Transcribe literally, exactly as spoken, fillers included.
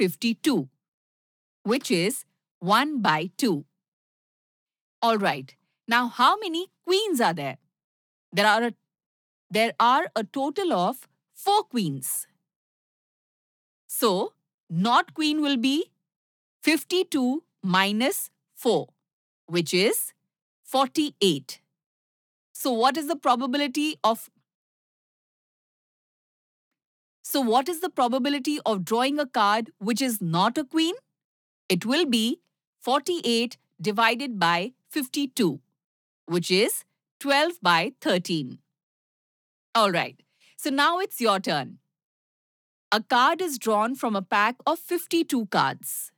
fifty-two, which is one by two. All right. Now, how many queens are there? There are a, there are a total of four queens. So, not queen will be fifty-two minus four, which is forty-eight. So, what is the probability of So, what is the probability of drawing a card which is not a queen? It will be forty-eight divided by fifty-two, which is twelve by thirteen. All right. So now it's your turn. A card is drawn from a pack of fifty-two cards.